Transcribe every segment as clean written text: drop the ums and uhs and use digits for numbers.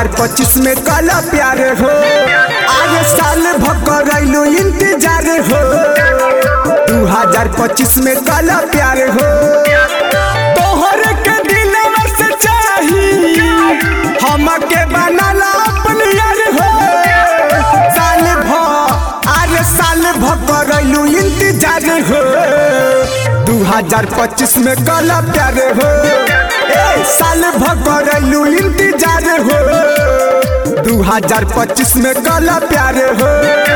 2025 में कल प्यार हो। आगे साल भकरैलू इंतजार हो। 2025 में कल प्यार हो। तोहर के दिलवा से चाही हमके बनाला अपन यार हो। साल भकरैलू इंतजार हो। 2025 में कल प्यार हो। साल भकरैलू इंतजार हो। 2025 में कल प्यार हो।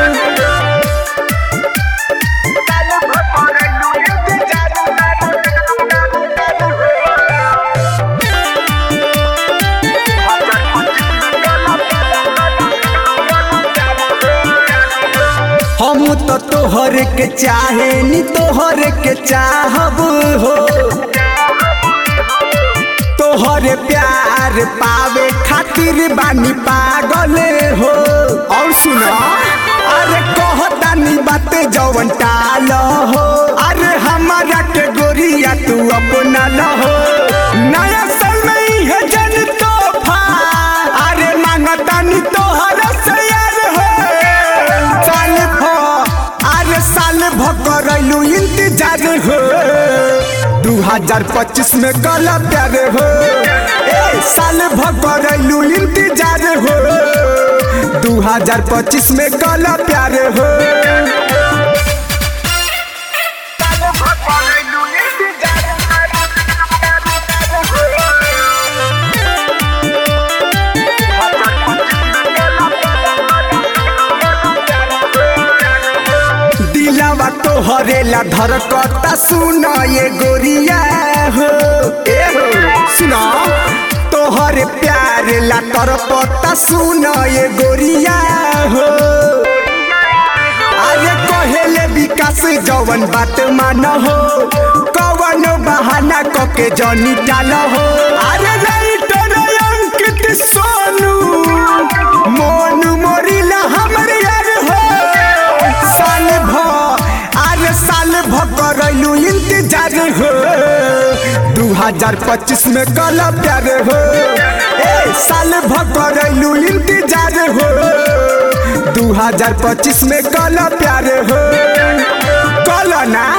हम तो तोहर के चाहे नी तोहर के चाहब हो। तोहर प्यार पावे खातिर बानी पागल हो। और सुना अरे कहतानी बात जवन टाल हो। अरे हमारा के गोरिया तू अपना लहो। नया समय है जन तोहफा अरे मांगतानी तोहर से यार हो। साल भकरैलू इंतजार हो। 2025 में कल प्यार हो। साल भकरैलू इंतजार हो। 2025 में कल प्यार हो। दिलवा तोहरेला धड़कता सुना ये गोरिया हो। सुना तोहरे प्यार ला तरपता सुना ये गोरिया हो। अरे कहेले विकास जवन बात मान हो। कवन बहाना कके जनी टाल हो। अरे राइटर अंकित सोनू मोनू मोरिला हमर यार हो। साल भकरैलू इंतजार हो। 2025 में कल प्यार हो। साल भकरैलू इंतजार हो। 2025 में कल प्यार हो। कल ना।